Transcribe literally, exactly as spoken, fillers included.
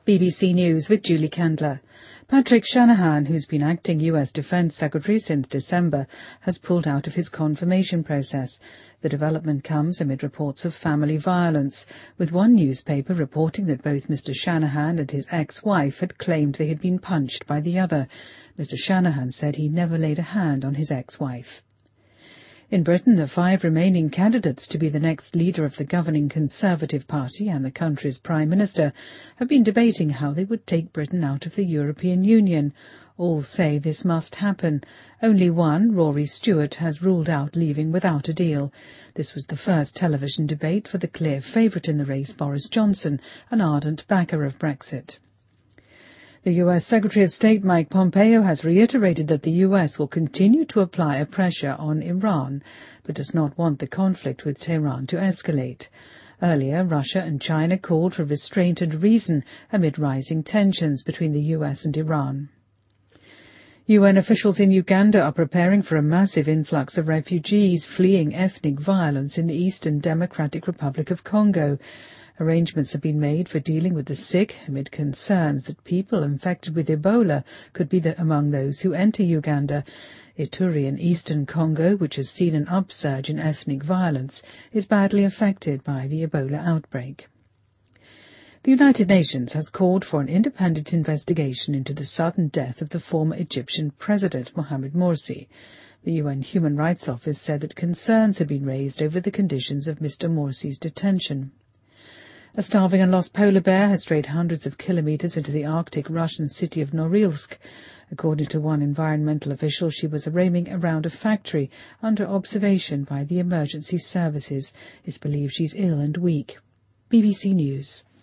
B B C News with Julie Candler. Patrick Shanahan, who's been acting U S Defence Secretary since December, has pulled out of his confirmation process. The development comes amid reports of family violence, with one newspaper reporting that both Mister Shanahan and his ex-wife had claimed they had been punched by the other. Mister Shanahan said he never laid a hand on his ex-wife. In Britain, the five remaining candidates to be the next leader of the governing Conservative Party and the country's Prime Minister have been debating how they would take Britain out of the European Union. All say this must happen. Only one, Rory Stewart, has ruled out leaving without a deal. This was the first television debate for the clear favourite in the race, Boris Johnson, an ardent backer of Brexit. The U S Secretary of State Mike Pompeo has reiterated that the U S will continue to apply a pressure on Iran, but does not want the conflict with Tehran to escalate. Earlier, Russia and China called for restraint and reason amid rising tensions between the U S and Iran. U N officials in Uganda are preparing for a massive influx of refugees fleeing ethnic violence in the Eastern Democratic Republic of Congo. Arrangements have been made for dealing with the sick amid concerns that people infected with Ebola could be the, among those who enter Uganda. Ituri in eastern Congo, which has seen an upsurge in ethnic violence, is badly affected by the Ebola outbreak. The United Nations has called for an independent investigation into the sudden death of the former Egyptian president, Mohamed Morsi. The U N Human Rights Office said that concerns had been raised over the conditions of Mister Morsi's detention. A starving and lost polar bear has strayed hundreds of kilometres into the Arctic Russian city of Norilsk. According to one environmental official, she was roaming around a factory under observation by the emergency services. It's believed she's ill and weak. B B C News.